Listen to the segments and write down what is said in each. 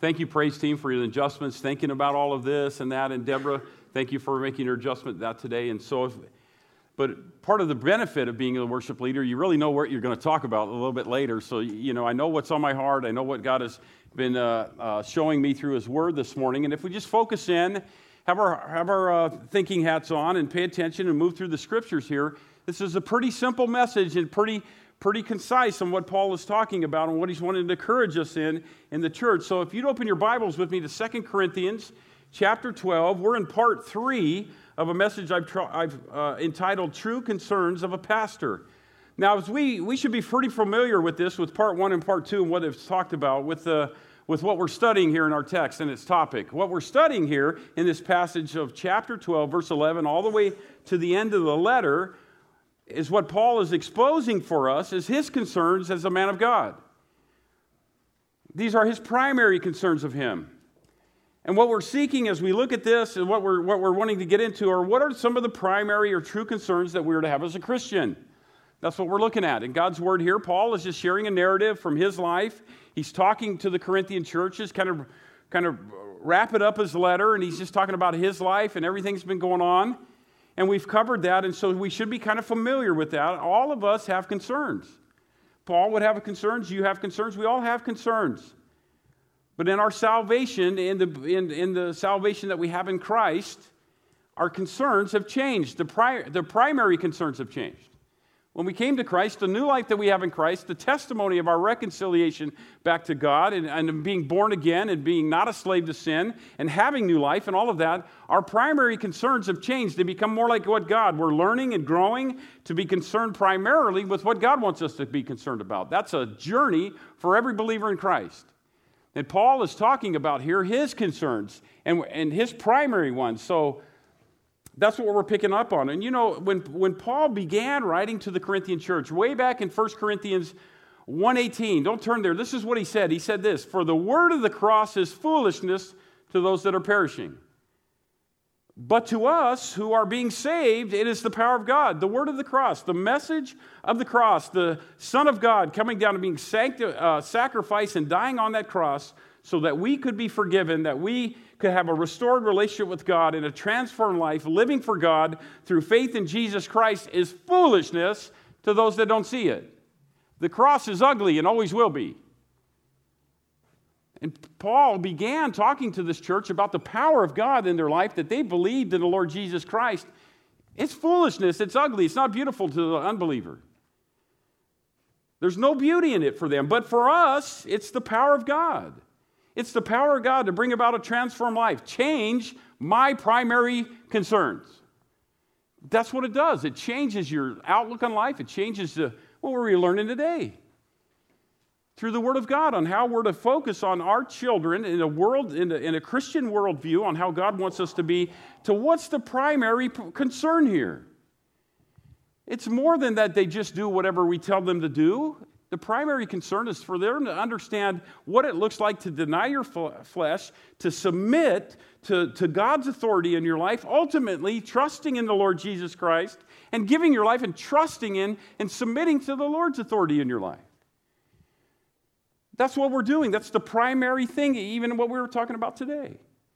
Thank you, praise team, for your adjustments, thinking about all of this and that. And Deborah, thank you for making your adjustment to that today. And so, but part of the benefit of being a worship leader, you really know what you're going to talk about a little bit later. So, I know what's on my heart. I know what God has been showing me through His Word this morning. And if we just focus in, have our thinking hats on and pay attention and move through the Scriptures here, this is a pretty simple message and pretty concise on what Paul is talking about and what he's wanting to encourage us in the church. So if you'd open your Bibles with me to 2 Corinthians chapter 12, we're in part 3 of a message I've entitled True Concerns of a Pastor. Now, as we should be pretty familiar with this, with part 1 and part 2 and what it's talked about with what we're studying here in our text and its topic. What we're studying here in this passage of chapter 12, verse 11, all the way to the end of the letter, is what Paul is exposing for us as his concerns as a man of God. These are his primary concerns of him. And what we're seeking as we look at this and what we're wanting to get into are what are some of the primary or true concerns that we're to have as a Christian. That's what we're looking at. In God's Word here, Paul is just sharing a narrative from his life. He's talking to the Corinthian churches, kind of wrapping up his letter, and he's just talking about his life and everything's been going on. And we've covered that, and so we should be kind of familiar with that. All of us have concerns. Paul would have concerns, you have concerns, we all have concerns. But in our salvation, in the salvation that we have in Christ, our concerns have changed. The primary concerns have changed. When we came to Christ, the new life that we have in Christ, the testimony of our reconciliation back to God and being born again and being not a slave to sin and having new life and all of that, our primary concerns have changed. They become more like what God. We're learning and growing to be concerned primarily with what God wants us to be concerned about. That's a journey for every believer in Christ. And Paul is talking about here his concerns and his primary ones. So that's what we're picking up on. And when Paul began writing to the Corinthian church, way back in 1 Corinthians 1:18, don't turn there. This is what he said. He said this, "For the word of the cross is foolishness to those that are perishing. But to us who are being saved, it is the power of God." The word of the cross, the message of the cross, the Son of God coming down and being sacrificed and dying on that cross so that we could be forgiven, that we could have a restored relationship with God and a transformed life, living for God through faith in Jesus Christ, is foolishness to those that don't see it. The cross is ugly and always will be. And Paul began talking to this church about the power of God in their life, that they believed in the Lord Jesus Christ. It's foolishness, it's ugly, it's not beautiful to the unbeliever. There's no beauty in it for them, but for us, it's the power of God. It's the power of God to bring about a transformed life. Change my primary concerns. That's what it does. It changes your outlook on life. It changes what were we learning today? Through the Word of God on how we're to focus on our children in a Christian worldview on how God wants us to be, to what's the primary concern here. It's more than that they just do whatever we tell them to do. The primary concern is for them to understand what it looks like to deny your flesh, to submit to God's authority in your life, ultimately trusting in the Lord Jesus Christ and giving your life and trusting in and submitting to the Lord's authority in your life. That's what we're doing. That's the primary thing, even what we were talking about today.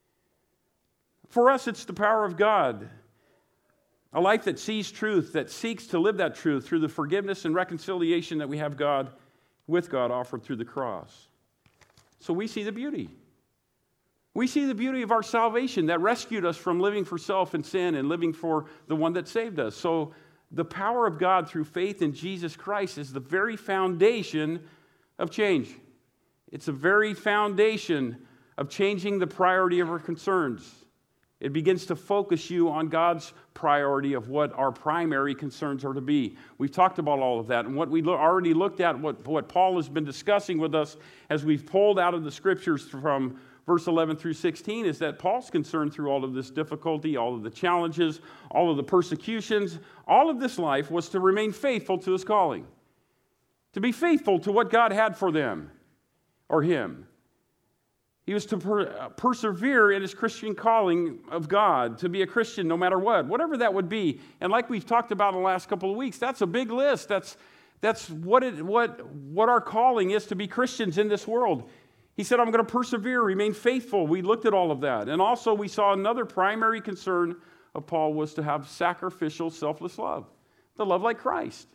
For us, it's the power of God. A life that sees truth, that seeks to live that truth through the forgiveness and reconciliation that we have with God offered through the cross. So we see the beauty. We see the beauty of our salvation that rescued us from living for self and sin and living for the one that saved us. So the power of God through faith in Jesus Christ is the very foundation of change. It's the very foundation of changing the priority of our concerns. It begins to focus you on God's priority of what our primary concerns are to be. We've talked about all of that. And what we already looked at, what Paul has been discussing with us as we've pulled out of the Scriptures from verse 11 through 16, is that Paul's concern through all of this difficulty, all of the challenges, all of the persecutions, all of this life was to remain faithful to his calling. To be faithful to what God had for them or him. He was to persevere in his Christian calling of God, to be a Christian no matter what, whatever that would be. And like we've talked about in the last couple of weeks, that's a big list. That's what our calling is, to be Christians in this world. He said, I'm going to persevere, remain faithful. We looked at all of that. And also we saw another primary concern of Paul was to have sacrificial, selfless love, to love like Christ.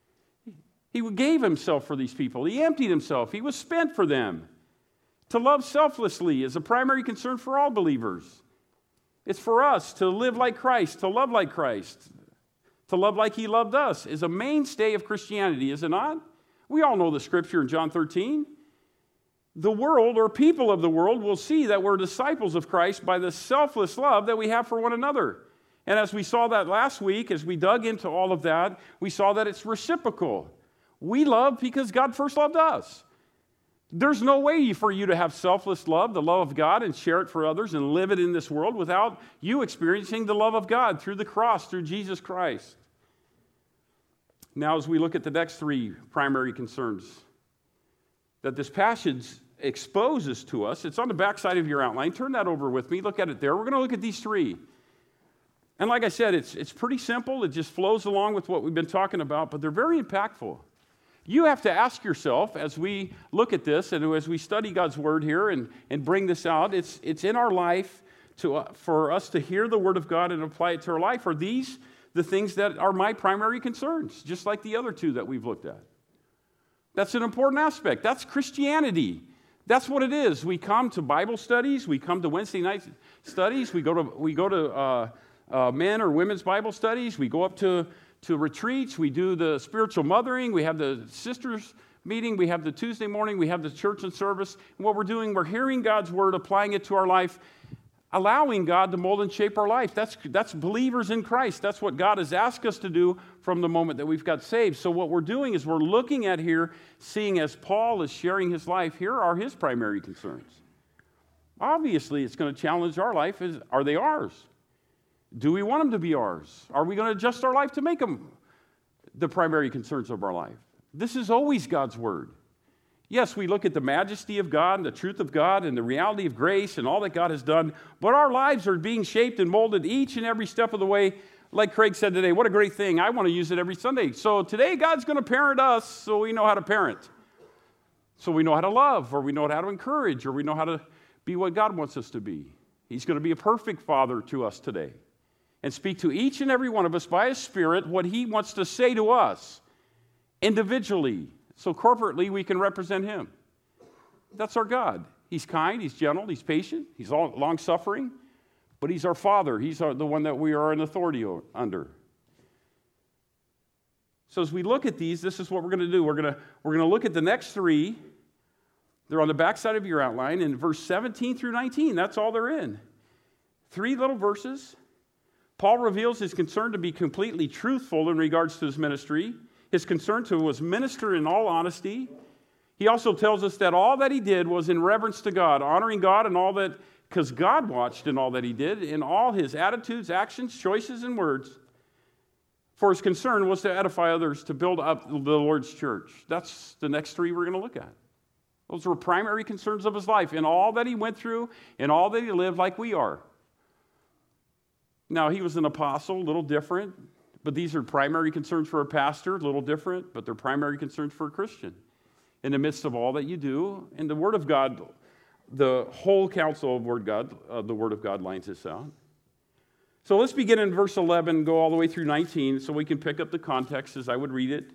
He gave himself for these people. He emptied himself. He was spent for them. To love selflessly is a primary concern for all believers. It's for us to live like Christ, to love like Christ, to love like he loved us is a mainstay of Christianity, is it not? We all know the scripture in John 13. The world or people of the world will see that we're disciples of Christ by the selfless love that we have for one another. And as we saw that last week, as we dug into all of that, we saw that it's reciprocal. We love because God first loved us. There's no way for you to have selfless love, the love of God, and share it for others and live it in this world without you experiencing the love of God through the cross, through Jesus Christ. Now, as we look at the next three primary concerns that this passage exposes to us, it's on the backside of your outline. Turn that over with me. Look at it there. We're going to look at these three. And like I said, it's pretty simple. It just flows along with what we've been talking about, but they're very impactful. You have to ask yourself as we look at this and as we study God's word here and bring this out, it's in our life for us to hear the word of God and apply it to our life. Are these the things that are my primary concerns, just like the other two that we've looked at? That's an important aspect. That's Christianity. That's what it is. We come to Bible studies. We come to Wednesday night studies. We go to men or women's Bible studies. We go up to retreats. We do the spiritual mothering. We have the sisters meeting. We have the Tuesday morning. We have the church and service. And what we're doing, we're hearing God's word, applying it to our life, allowing God to mold and shape our life. That's believers in Christ. That's what God has asked us to do from the moment that we've got saved. So what we're doing is we're looking at here, seeing as Paul is sharing his life, here are his primary concerns. Obviously, it's going to challenge our life. Are they ours? Do we want them to be ours? Are we going to adjust our life to make them the primary concerns of our life? This is always God's word. Yes, we look at the majesty of God and the truth of God and the reality of grace and all that God has done, but our lives are being shaped and molded each and every step of the way. Like Craig said today, what a great thing. I want to use it every Sunday. So today God's going to parent us so we know how to parent. So we know how to love, or we know how to encourage, or we know how to be what God wants us to be. He's going to be a perfect father to us today and speak to each and every one of us by His Spirit what He wants to say to us individually, so corporately we can represent Him. That's our God. He's kind, He's gentle, He's patient, He's long-suffering, but He's our Father. He's the one that we are in authority under. So as we look at these, this is what we're going to do. We're going to look at the next three. They're on the backside of your outline in verse 17 through 19. That's all they're in. 3 little verses. Paul reveals his concern to be completely truthful in regards to his ministry. His concern to was minister in all honesty. He also tells us that all that he did was in reverence to God, honoring God and all that, because God watched in all that he did, in all his attitudes, actions, choices, and words. For his concern was to edify others, to build up the Lord's church. That's the next 3 we're going to look at. Those were primary concerns of his life in all that he went through, in all that he lived like we are. Now, he was an apostle, a little different, but these are primary concerns for a pastor, a little different, but they're primary concerns for a Christian. In the midst of all that you do, and the Word of God, the whole counsel of the Word of God lines this out. So let's begin in verse 11, go all the way through 19, so we can pick up the context as I would read it.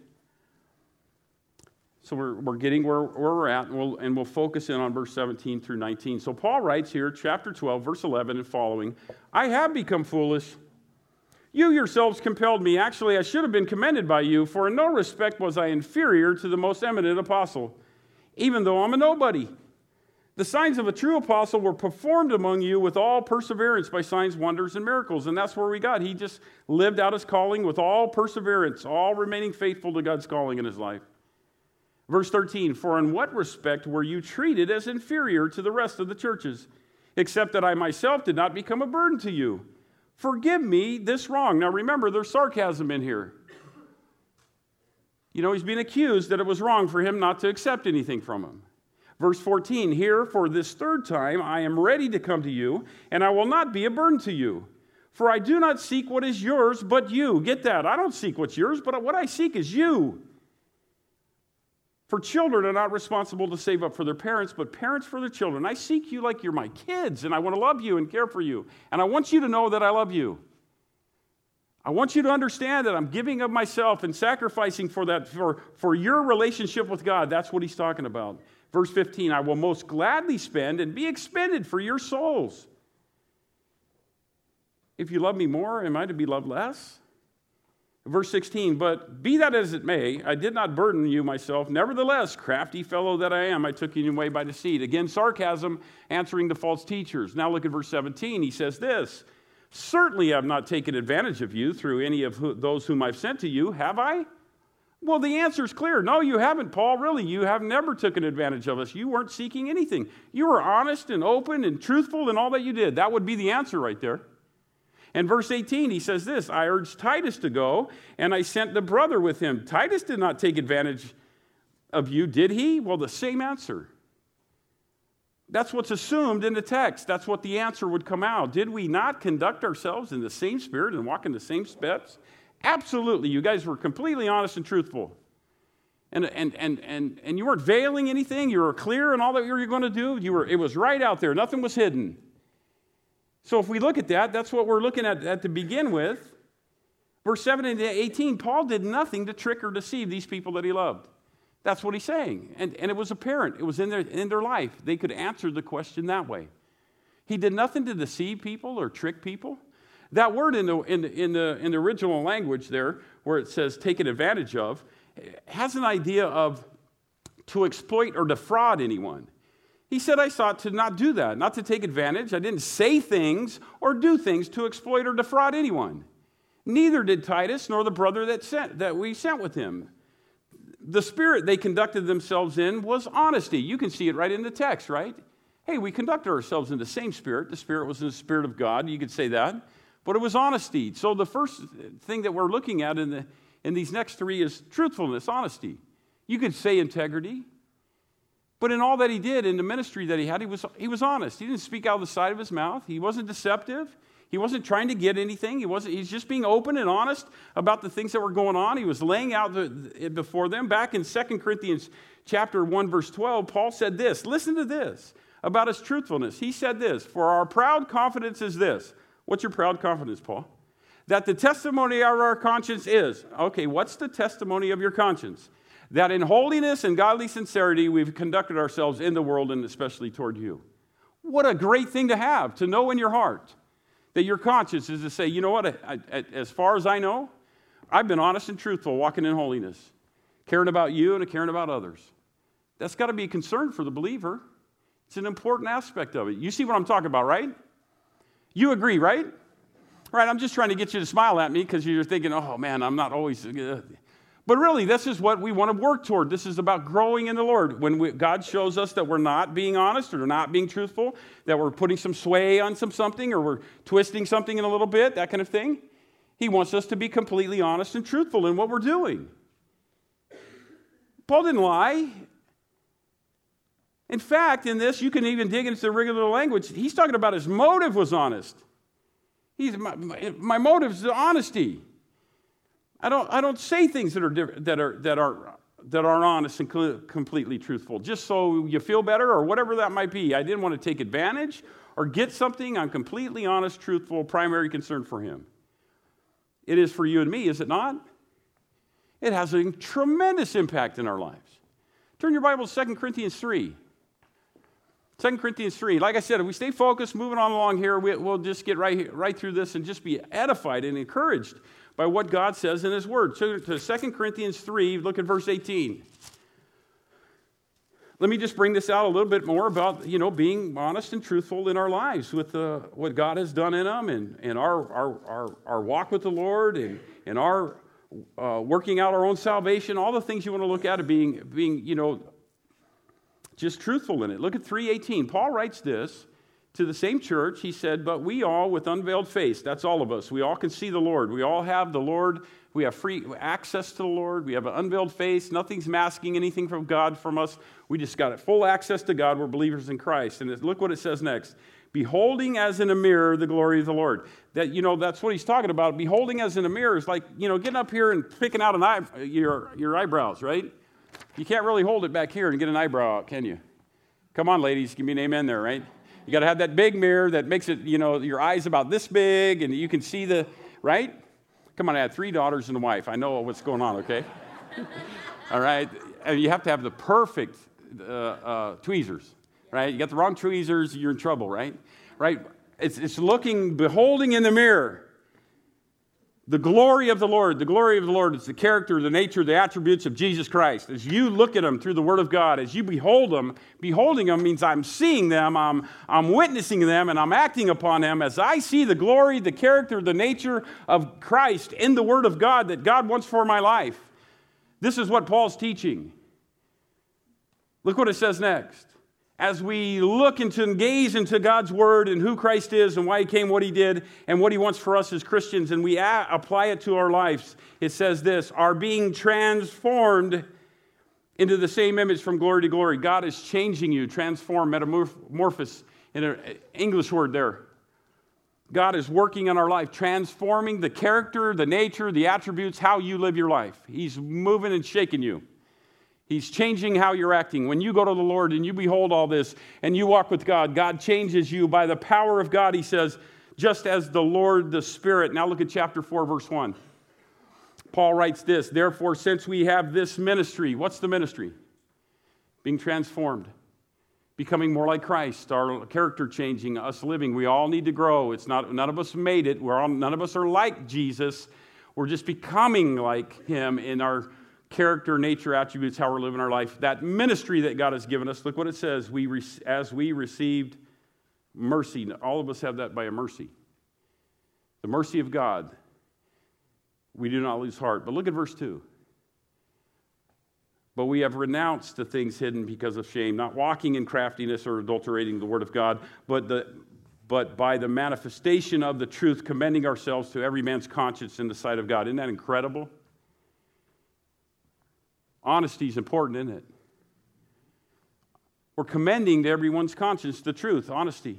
So we're getting where we're at, and we'll focus in on verse 17 through 19. So Paul writes here, chapter 12, verse 11 and following, I have become foolish. You yourselves compelled me. Actually, I should have been commended by you, for in no respect was I inferior to the most eminent apostle, even though I'm a nobody. The signs of a true apostle were performed among you with all perseverance by signs, wonders, and miracles. And that's where we got. He just lived out his calling with all perseverance, all remaining faithful to God's calling in his life. Verse 13, for in what respect were you treated as inferior to the rest of the churches, except that I myself did not become a burden to you? Forgive me this wrong. Now remember, there's sarcasm in here. You know, he's being accused that it was wrong for him not to accept anything from him. Verse 14, here for this 3rd time I am ready to come to you, and I will not be a burden to you. For I do not seek what is yours, but you. Get that? I don't seek what's yours, but what I seek is you. For children are not responsible to save up for their parents, but parents for their children. I seek you like you're my kids, and I want to love you and care for you. And I want you to know that I love you. I want you to understand that I'm giving of myself and sacrificing for that, for your relationship with God. That's what he's talking about. Verse 15, I will most gladly spend and be expended for your souls. If you love me more, am I to be loved less? Verse 16, but be that as it may, I did not burden you myself. Nevertheless, crafty fellow that I am, I took you away by deceit. Again, sarcasm, answering the false teachers. Now look at verse 17. He says this, certainly I have not taken advantage of you through any of those whom I've sent to you, have I? Well, the answer is clear. No, you haven't, Paul. Really, you have never taken advantage of us. You weren't seeking anything. You were honest and open and truthful in all that you did. That would be the answer right there. And verse 18, he says this, I urged Titus to go, and I sent the brother with him. Titus did not take advantage of you, did he? Well, the same answer. That's what's assumed in the text. That's what the answer would come out. Did we not conduct ourselves in the same spirit and walk in the same steps? Absolutely. You guys were completely honest and truthful. And you weren't veiling anything. You were clear in all that you were going to do. It was right out there. Nothing was hidden. So if we look at that, that's what we're looking at to begin with. Verse 17 to 18, Paul did nothing to trick or deceive these people that he loved. That's what he's saying. And it was apparent. It was in their life. They could answer the question that way. He did nothing to deceive people or trick people. That word in the original language there, where it says taken advantage of, has an idea of to exploit or defraud anyone. He said, I sought to not do that, not to take advantage. I didn't say things or do things to exploit or defraud anyone. Neither did Titus nor the brother that we sent with him. The spirit they conducted themselves in was honesty. You can see it right in the text, right? Hey, we conducted ourselves in the same spirit. The spirit was in the spirit of God. You could say that. But it was honesty. So the first thing that we're looking at in these next three is truthfulness, honesty. You could say integrity. But in all that he did, in the ministry that he had, he was honest. He didn't speak out of the side of his mouth. He wasn't deceptive. He wasn't trying to get anything. He's just being open and honest about the things that were going on. He was laying out before them. Back in 2 Corinthians chapter 1, verse 12, Paul said this. Listen to this about his truthfulness. He said this, for our proud confidence is this. What's your proud confidence, Paul? That the testimony of our conscience is. Okay, what's the testimony of your conscience? That in holiness and godly sincerity we've conducted ourselves in the world and especially toward you. What a great thing to have, to know in your heart that your conscience is to say, you know what, as far as I know, I've been honest and truthful, walking in holiness, caring about you and caring about others. That's got to be a concern for the believer. It's an important aspect of it. You see what I'm talking about, right? You agree, right? Right, I'm just trying to get you to smile at me because you're thinking, oh man, I'm not always... But really, this is what we want to work toward. This is about growing in the Lord. When God shows us that we're not being honest or not being truthful, that we're putting some sway on something or we're twisting something in a little bit, that kind of thing, he wants us to be completely honest and truthful in what we're doing. Paul didn't lie. In fact, in this, you can even dig into the regular language. He's talking about his motive was honest. My motive is honesty. I don't say things that are honest and completely truthful, just so you feel better or whatever that might be. I didn't want to take advantage or get something. I'm completely honest, truthful, primary concern for him. It is for you and me, is it not? It has a tremendous impact in our lives. Turn your Bible to 2 Corinthians 3. 2 Corinthians 3. Like I said, if we stay focused, moving on along here, we'll just get right through this and just be edified and encouraged by what God says in his word. So to 2 Corinthians 3, look at verse 18. Let me just bring this out a little bit more about, being honest and truthful in our lives with what God has done in them and our walk with the Lord and our working out our own salvation, all the things you want to look at, being just truthful in it. Look at 3:18. Paul writes this to the same church. He said, but we all with unveiled face, that's all of us. We all can see the Lord. We all have the Lord. We have free access to the Lord. We have an unveiled face. Nothing's masking anything from God from us. We just got full access to God. We're believers in Christ. And look what it says next. Beholding as in a mirror the glory of the Lord. That's what he's talking about. Beholding as in a mirror is like, getting up here and picking out your eyebrows, right? You can't really hold it back here and get an eyebrow out, can you? Come on, ladies, give me an amen there, right? You got to have that big mirror that makes it, your eyes about this big and you can see right? Come on, I had 3 daughters and a wife. I know what's going on, okay? All right? And you have to have the perfect tweezers, right? You got the wrong tweezers, you're in trouble, right? Right? It's beholding in the mirror. The glory of the Lord. The glory of the Lord is the character, the nature, the attributes of Jesus Christ. As you look at him through the Word of God, as you behold him, beholding him means I'm seeing them, I'm witnessing them, and I'm acting upon them. As I see the glory, the character, the nature of Christ in the Word of God that God wants for my life. This is what Paul's teaching. Look what it says next. As we look into and gaze into God's Word and who Christ is and why He came, what He did, and what He wants for us as Christians, and we apply it to our lives, it says this, are being transformed into the same image from glory to glory. God is changing you, transform, metamorphosis, in an English word there. God is working in our life, transforming the character, the nature, the attributes, how you live your life. He's moving and shaking you. He's changing how you're acting. When you go to the Lord and you behold all this and you walk with God, God changes you by the power of God, he says, just as the Lord, the Spirit. Now look at chapter 4, verse 1. Paul writes this, therefore, since we have this ministry, what's the ministry? Being transformed, becoming more like Christ, our character changing, us living. We all need to grow. None of us made it. None of us are like Jesus. We're just becoming like him in our character, nature, attributes, how we're living our life. That ministry that God has given us, look what it says, as we received mercy. All of us have that by a mercy. The mercy of God. We do not lose heart. But look at verse 2. But we have renounced the things hidden because of shame, not walking in craftiness or adulterating the word of God, but by the manifestation of the truth, commending ourselves to every man's conscience in the sight of God. Isn't that incredible? Honesty is important, isn't it? We're commending to everyone's conscience the truth, honesty.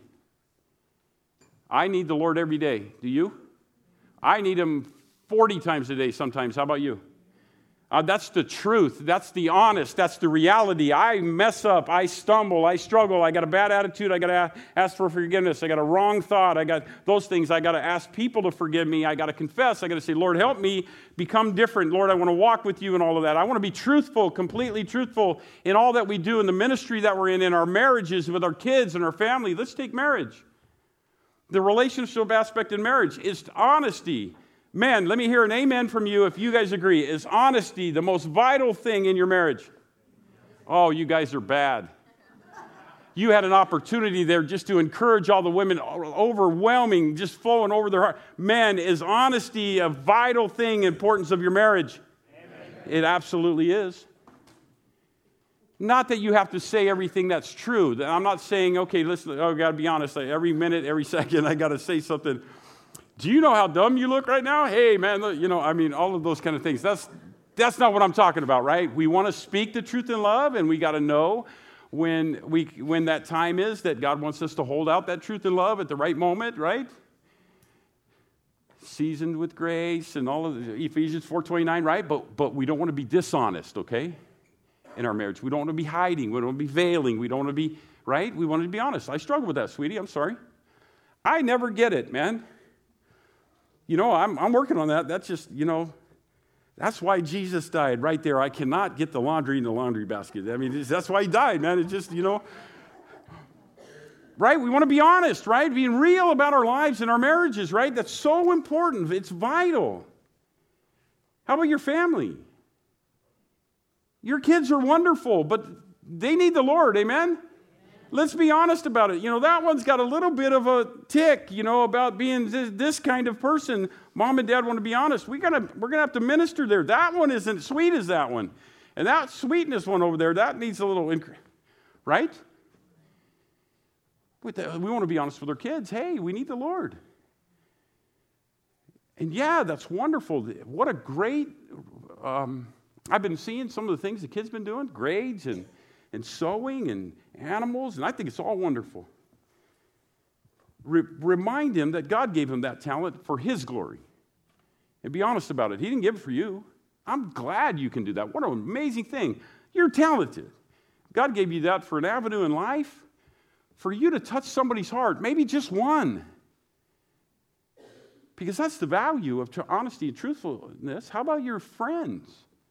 I need the Lord every day. Do you? I need him 40 times a day sometimes. How about you? That's the truth. That's the honest. That's the reality. I mess up. I stumble. I struggle. I got a bad attitude. I got to ask for forgiveness. I got a wrong thought. I got those things. I got to ask people to forgive me. I got to confess. I got to say, Lord, help me become different. Lord, I want to walk with you and all of that. I want to be truthful, completely truthful in all that we do in the ministry that we're in our marriages, with our kids and our family. Let's take marriage. The relationship aspect in marriage is honesty. Man, let me hear an amen from you if you guys agree. Is honesty the most vital thing in your marriage? Oh, you guys are bad. You had an opportunity there just to encourage all the women, overwhelming, just flowing over their heart. Man, is honesty a vital thing, importance of your marriage? Amen. It absolutely is. Not that you have to say everything that's true. I'm not saying, okay, listen, I got to be honest. Every minute, every second, I got to say something. Do you know how dumb you look right now? Hey, man, all of those kind of things. That's not what I'm talking about, right? We want to speak the truth in love, and we got to know when that time is that God wants us to hold out that truth in love at the right moment, right? Seasoned with grace and all of the Ephesians 4:29, right? But we don't want to be dishonest, okay? In our marriage. We don't want to be hiding. We don't want to be veiling. We don't want to be, right? We want to be honest. I struggle with that, sweetie. I'm sorry. I never get it, man. I'm working on that. That's just, that's why Jesus died right there. I cannot get the laundry in the laundry basket. I mean, that's why he died, man. It's just, right? We want to be honest, right? Being real about our lives and our marriages, right? That's so important. It's vital. How about your family? Your kids are wonderful, but they need the Lord, amen? Let's be honest about it. That one's got a little bit of a tick, about being this kind of person. Mom and Dad want to be honest. We're going to have to minister there. That one isn't sweet as that one. And that sweetness one over there, that needs a little, right? We want to be honest with our kids. Hey, we need the Lord. And yeah, that's wonderful. What a great, I've been seeing some of the things the kids been doing, grades and sewing and animals, and I think it's all wonderful. Remind him that God gave him that talent for his glory. And be honest about it. He didn't give it for you. I'm glad you can do that. What an amazing thing. You're talented. God gave you that for an avenue in life, for you to touch somebody's heart, maybe just one. Because that's the value of honesty and truthfulness. How about your friends?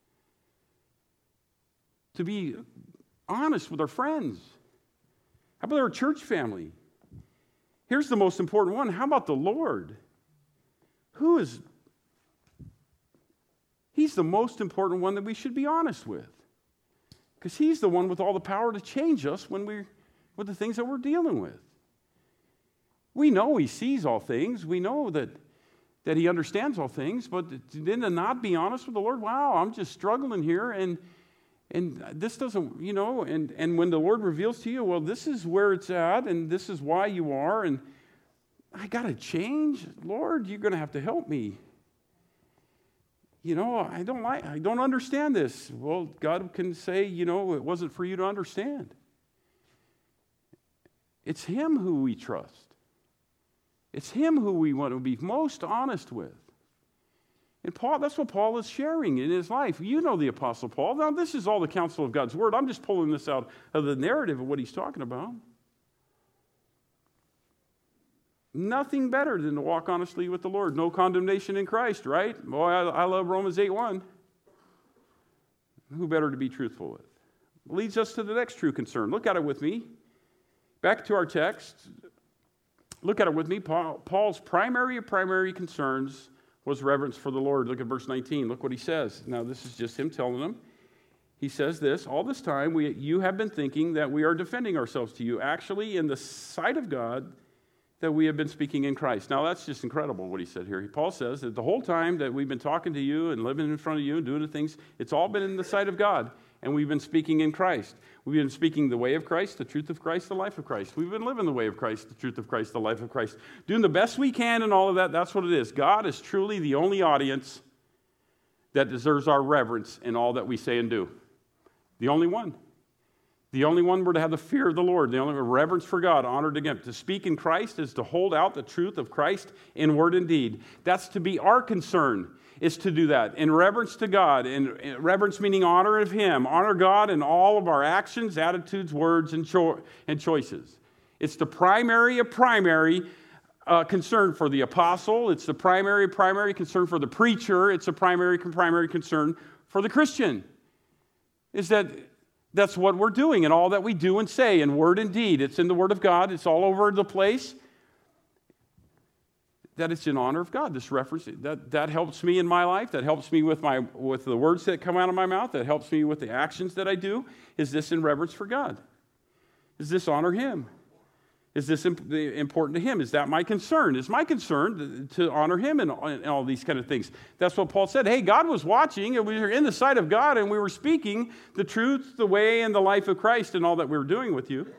To be honest with our friends. How about our church family? Here's the most important one. How about the Lord? He's the most important one that we should be honest with. Because he's the one with all the power to change us with the things that we're dealing with. We know he sees all things. We know that he understands all things. But then to not be honest with the Lord, wow, I'm just struggling here. And this doesn't, and when the Lord reveals to you, well, this is where it's at, and this is why you are, and I got to change. Lord, you're going to have to help me. I don't understand this. Well, God can say, it wasn't for you to understand. It's him who we trust. It's him who we want to be most honest with. And Paul, that's what Paul is sharing in his life. You know the Apostle Paul. Now, this is all the counsel of God's word. I'm just pulling this out of the narrative of what he's talking about. Nothing better than to walk honestly with the Lord. No condemnation in Christ, right? Boy, I love Romans 8:1. Who better to be truthful with? Leads us to the next true concern. Look at it with me. Back to our text. Look at it with me. Paul's primary concerns was reverence for the Lord. Look at verse 19. Look what he says. Now, this is just him telling them. He says this, all this time you have been thinking that we are defending ourselves to you. Actually, in the sight of God, that we have been speaking in Christ. Now, that's just incredible what he said here. Paul says that the whole time that we've been talking to you and living in front of you and doing the things, it's all been in the sight of God, and we've been speaking in Christ. We've been speaking the way of Christ, the truth of Christ, the life of Christ. We've been living the way of Christ, the truth of Christ, the life of Christ. Doing the best we can and all of that, that's what it is. God is truly the only audience that deserves our reverence in all that we say and do. The only one. The only one we're to have the fear of the Lord, the only reverence for God, honored again. To speak in Christ is to hold out the truth of Christ in word and deed. That's to be our concern, is to do that. In reverence to God, in reverence meaning honor of Him, honor God in all of our actions, attitudes, words, and choices. It's the primary concern for the apostle. It's the primary concern for the preacher. It's a primary concern for the Christian. Is that's what we're doing in all that we do and say in word and deed. It's in the Word of God. It's all over the place. That it's in honor of God. This reference, that helps me in my life. That helps me with the words that come out of my mouth. That helps me with the actions that I do. Is this in reverence for God? Does this honor Him? Is this important to Him? Is that my concern? Is my concern to honor Him and all these kind of things? That's what Paul said. Hey, God was watching, and we were in the sight of God, and we were speaking the truth, the way, and the life of Christ and all that we were doing with you.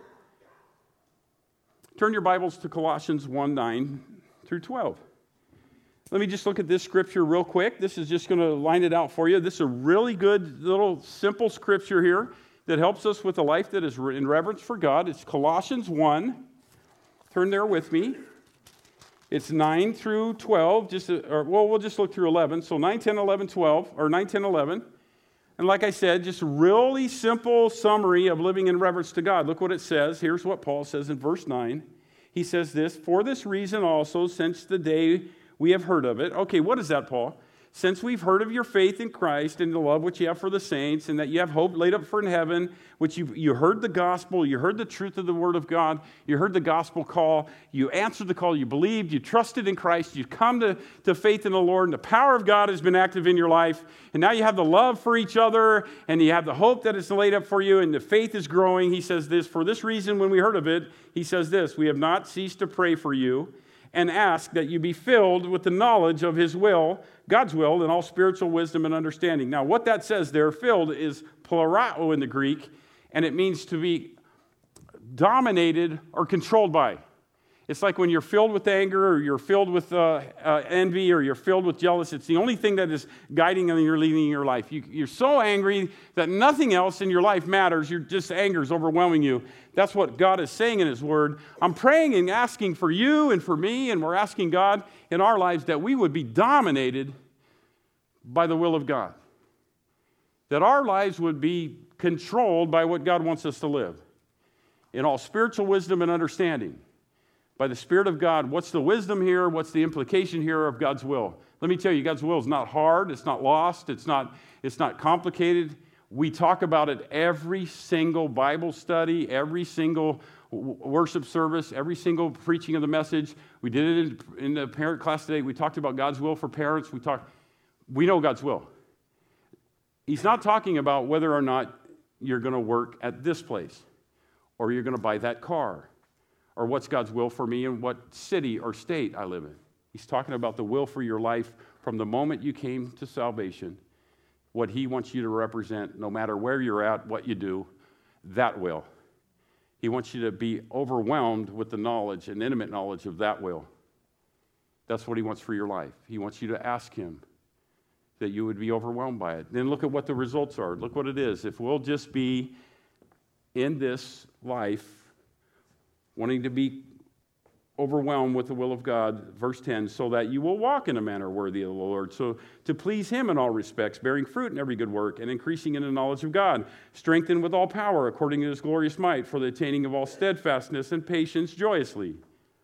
Turn your Bibles to Colossians 1:9 through 12. Let me just look at this scripture real quick. This is just going to line it out for you. This is a really good little simple scripture here that helps us with a life that is in reverence for God. It's Colossians 1. Turn there with me. It's 9 through 12. We'll just look through 11. So 9, 10, 11, 12, or 9, 10, 11. And like I said, just a really simple summary of living in reverence to God. Look what it says. Here's what Paul says in verse 9. He says this, for this reason also, since the day we have heard of it. Okay, what is that, Paul? Since we've heard of your faith in Christ and the love which you have for the saints, and that you have hope laid up for in heaven, which you heard the gospel, you heard the truth of the word of God, you heard the gospel call, you answered the call, you believed, you trusted in Christ, you come to faith in the Lord, and the power of God has been active in your life, and now you have the love for each other, and you have the hope that is laid up for you, and the faith is growing. He says this, for this reason, when we heard of it, he says this, we have not ceased to pray for you, and ask that you be filled with the knowledge of His will, God's will, and all spiritual wisdom and understanding. Now, what that says there, filled, is plerao in the Greek, and it means to be dominated or controlled by. It's like when you're filled with anger, or you're filled with envy, or you're filled with jealousy. It's the only thing that is guiding and you're leading your life. You're so angry that nothing else in your life matters. Anger is overwhelming you. That's what God is saying in His Word. I'm praying and asking for you and for me, and we're asking God in our lives that we would be dominated by the will of God. That our lives would be controlled by what God wants us to live. In all spiritual wisdom and understanding, by the Spirit of God. What's the wisdom here? What's the implication here of God's will? Let me tell you, God's will is not hard. It's not lost. It's not complicated. We talk about it every single Bible study, every single worship service, every single preaching of the message. We did it in the parent class today. We talked about God's will for parents. We know God's will. He's not talking about whether or not you're going to work at this place or you're going to buy that car or what's God's will for me and what city or state I live in. He's talking about the will for your life from the moment you came to salvation, what he wants you to represent, no matter where you're at, what you do, that will. He wants you to be overwhelmed with the knowledge and intimate knowledge of that will. That's what he wants for your life. He wants you to ask him that you would be overwhelmed by it. Then look at what the results are. Look what it is. If we'll just be in this life wanting to be overwhelmed with the will of God, verse 10, so that you will walk in a manner worthy of the Lord, so to please him in all respects, bearing fruit in every good work, and increasing in the knowledge of God, strengthened with all power according to his glorious might, for the attaining of all steadfastness and patience joyously.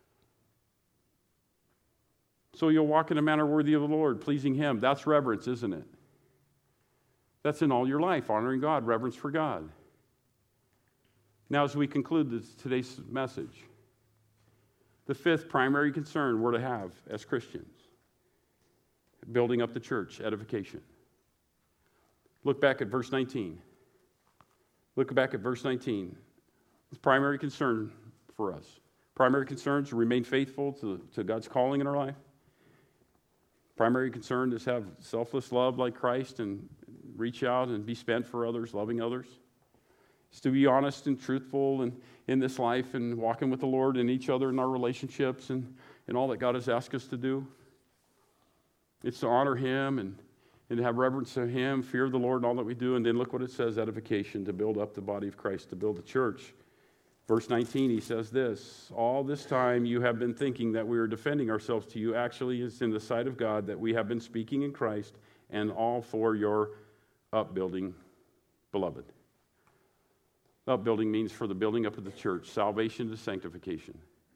So you'll walk in a manner worthy of the Lord, pleasing him. That's reverence, isn't it? That's in all your life, honoring God, reverence for God. Now, as we conclude today's message, the fifth primary concern we're to have as Christians, building up the church, edification. Look back at verse 19. Look back at verse 19. It's primary concern for us. Primary concern is to remain faithful to God's calling in our life. Primary concern is to have selfless love like Christ and reach out and be spent for others, loving others. It's to be honest and truthful and in this life and walking with the Lord and each other in our relationships and all that God has asked us to do. It's to honor him and to have reverence to him, fear of the Lord in all that we do. And then look what it says, edification, to build up the body of Christ, to build the church. Verse 19, he says this, all this time you have been thinking that we are defending ourselves to you. Actually, it's in the sight of God that we have been speaking in Christ and all for your upbuilding, beloved. Upbuilding means for the building up of the church, salvation to sanctification.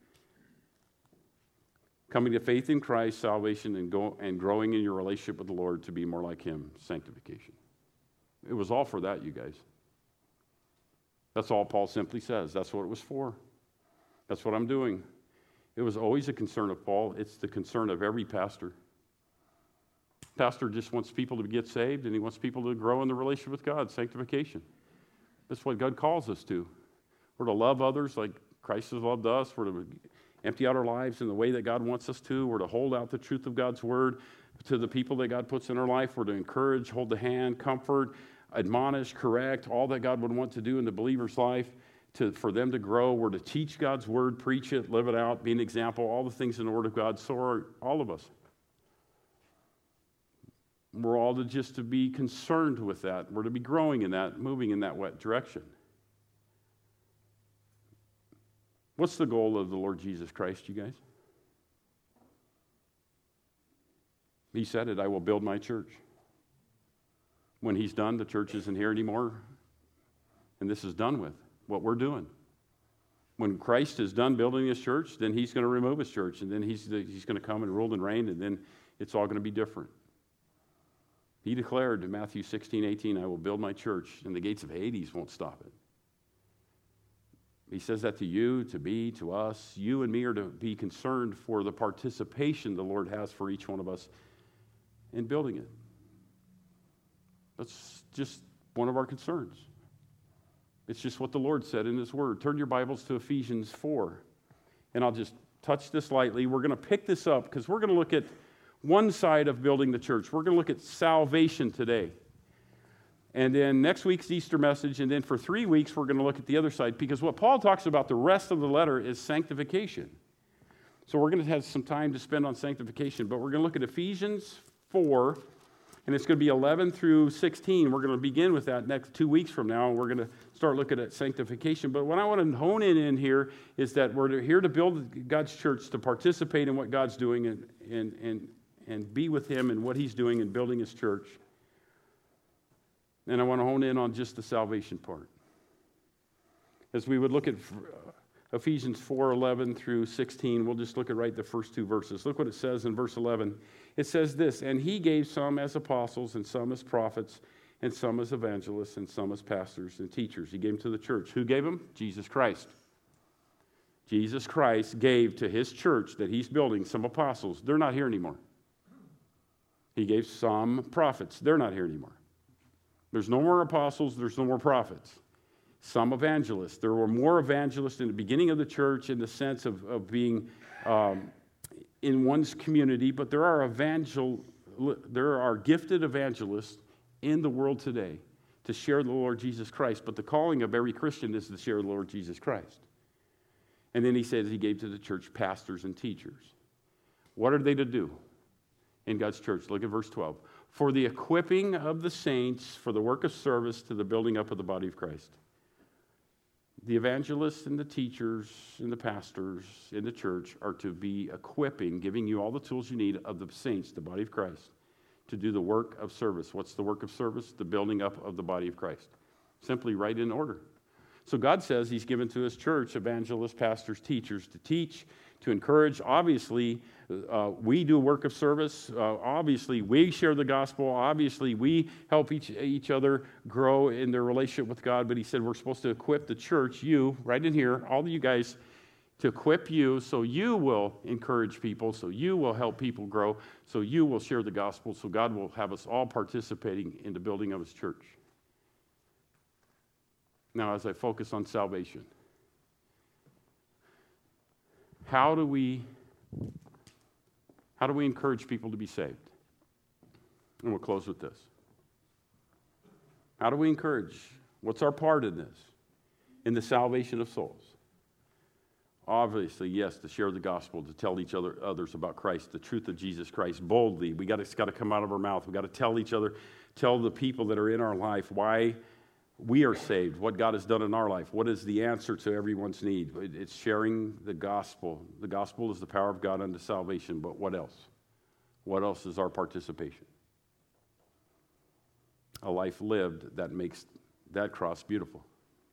Coming to faith in Christ, salvation, and growing in your relationship with the Lord to be more like him, sanctification. It was all for that, you guys. That's all Paul simply says. That's what it was for. That's what I'm doing. It was always a concern of Paul. It's the concern of every pastor. Pastor just wants people to get saved, and he wants people to grow in the relationship with God, sanctification. That's what God calls us to. We're to love others like Christ has loved us. We're to empty out our lives in the way that God wants us to. We're to hold out the truth of God's word to the people that God puts in our life. We're to encourage, hold the hand, comfort, admonish, correct, all that God would want to do in the believer's life for them to grow. We're to teach God's word, preach it, live it out, be an example, all the things in the word of God. So are all of us. We're all to be concerned with that. We're to be growing in that, moving in that direction. What's the goal of the Lord Jesus Christ, you guys? He said it, I will build my church. When he's done, the church isn't here anymore. And this is done with, what we're doing. When Christ is done building his church, then he's going to remove his church. And then he's going to come and rule and reign. And then it's all going to be different. He declared in Matthew 16:18, I will build my church, and the gates of Hades won't stop it. He says that to you, to me, to us. You and me are to be concerned for the participation the Lord has for each one of us in building it. That's just one of our concerns. It's just what the Lord said in his word. Turn your Bibles to Ephesians 4, and I'll just touch this lightly. We're going to pick this up because we're going to look at one side of building the church. We're going to look at salvation today. And then next week's Easter message, and then for 3 weeks, we're going to look at the other side, because what Paul talks about the rest of the letter is sanctification. So we're going to have some time to spend on sanctification, but we're going to look at Ephesians 4, and it's going to be 11 through 16. We're going to begin with that next 2 weeks from now, and we're going to start looking at sanctification. But what I want to hone in here is that we're here to build God's church, to participate in what God's doing and be with him and what he's doing in building his church. And I want to hone in on just the salvation part. As we would look at Ephesians 4:11 through 16, we'll just look at right the first two verses. Look what it says in verse 11. It says this, and he gave some as apostles and some as prophets and some as evangelists and some as pastors and teachers. He gave them to the church. Who gave them? Jesus Christ. Jesus Christ gave to his church that he's building some apostles. They're not here anymore. He gave some prophets. They're not here anymore. There's no more apostles. There's no more prophets. Some evangelists. There were more evangelists in the beginning of the church in the sense of being in one's community, but there are gifted evangelists in the world today to share the Lord Jesus Christ, but the calling of every Christian is to share the Lord Jesus Christ. And then he says he gave to the church pastors and teachers. What are they to do in God's church? Look at verse 12. For the equipping of the saints for the work of service to the building up of the body of Christ. The evangelists and the teachers and the pastors in the church are to be equipping, giving you all the tools you need of the saints, the body of Christ, to do the work of service. What's the work of service? The building up of the body of Christ. Simply right in order. So God says he's given to his church evangelists, pastors, teachers to teach, to encourage. Obviously, we do work of service. Obviously, we share the gospel. Obviously, we help each other grow in their relationship with God. But he said we're supposed to equip the church, you, right in here, all of you guys, to equip you so you will encourage people, so you will help people grow, so you will share the gospel, so God will have us all participating in the building of his church. Now, as I focus on salvation, how do we encourage people to be saved? And we'll close with this. How do we encourage? What's our part in this? In the salvation of souls? Obviously, yes, to share the gospel, to tell others about Christ, the truth of Jesus Christ boldly. It's got to come out of our mouth. We've got to tell each other, tell the people that are in our life why we are saved, what God has done in our life. What is the answer to everyone's need? It's sharing the gospel. The gospel is the power of God unto salvation, but what else? What else is our participation? A life lived that makes that cross beautiful.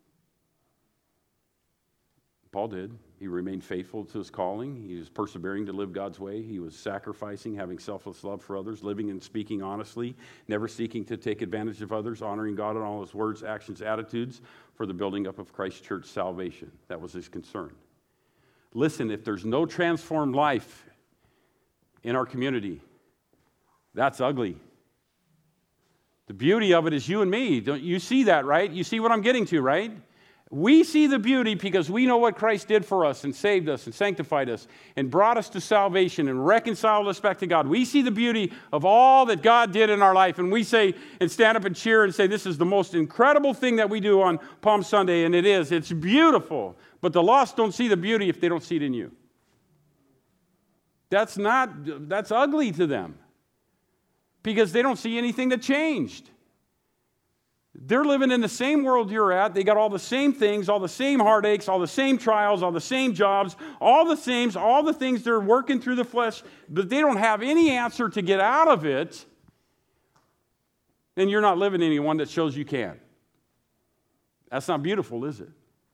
Paul did. He remained faithful to his calling. He was persevering to live God's way. He was sacrificing, having selfless love for others, living and speaking honestly, never seeking to take advantage of others, honoring God in all his words, actions, attitudes for the building up of Christ's church salvation. That was his concern. Listen, if there's no transformed life in our community, that's ugly. The beauty of it is you and me. Don't you see that, right? You see what I'm getting to, right? We see the beauty because we know what Christ did for us and saved us and sanctified us and brought us to salvation and reconciled us back to God. We see the beauty of all that God did in our life, and we say and stand up and cheer and say this is the most incredible thing that we do on Palm Sunday, and it is. It's beautiful. But the lost don't see the beauty if they don't see it in you. That's ugly to them because they don't see anything that changed. They're living in the same world you're at. They got all the same things, all the same heartaches, all the same trials, all the same jobs, all the things they're working through the flesh, but they don't have any answer to get out of it. And you're not living any one that shows you can. That's not beautiful, is it?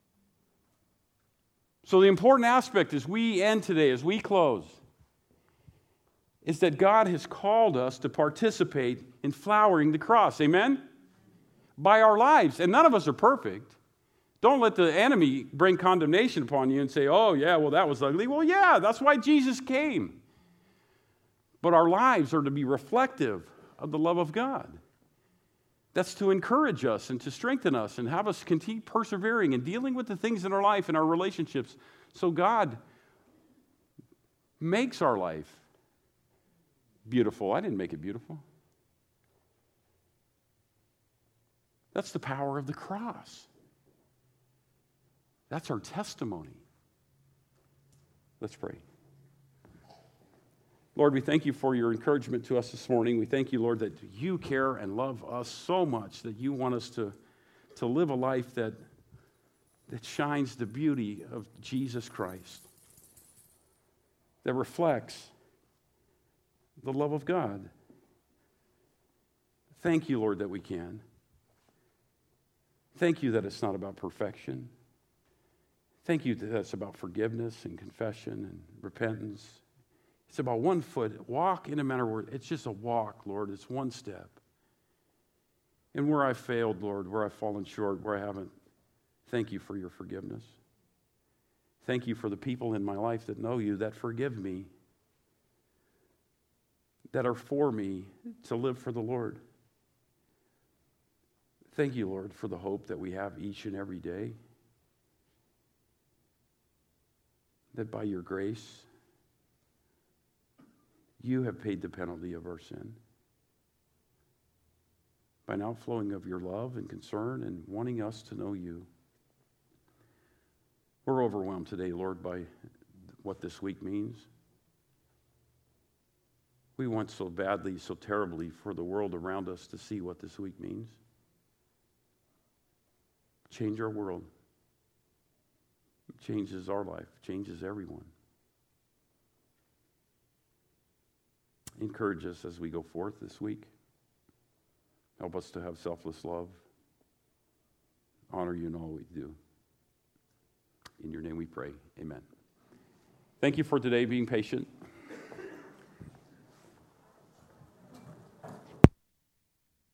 So the important aspect as we end today, as we close, is that God has called us to participate in flowering the cross. Amen? By our lives, and none of us are perfect. Don't let the enemy bring condemnation upon you and say, oh, yeah, well, that was ugly. Well, yeah, that's why Jesus came. But our lives are to be reflective of the love of God. That's to encourage us and to strengthen us and have us continue persevering and dealing with the things in our life and our relationships. So God makes our life beautiful. I didn't make it beautiful. That's the power of the cross. That's our testimony. Let's pray. Lord, we thank you for your encouragement to us this morning. We thank you, Lord, that you care and love us so much that you want us to live a life that shines the beauty of Jesus Christ, that reflects the love of God. Thank you, Lord, that we can. Thank you that it's not about perfection. Thank you that it's about forgiveness and confession and repentance. It's about 1 foot. Walk in a manner where it's just a walk, Lord. It's one step. And where I failed, Lord, where I've fallen short, where I haven't, thank you for your forgiveness. Thank you for the people in my life that know you, that forgive me, that are for me to live for the Lord. Thank you, Lord, for the hope that we have each and every day. That by your grace, you have paid the penalty of our sin. By an outflowing of your love and concern and wanting us to know you. We're overwhelmed today, Lord, by what this week means. We want so badly, so terribly for the world around us to see what this week means. Change our world. It changes our life, changes everyone. Encourage us as we go forth this week. Help us to have selfless love. Honor you in all we do. In your name we pray. Amen. Thank you for today being patient.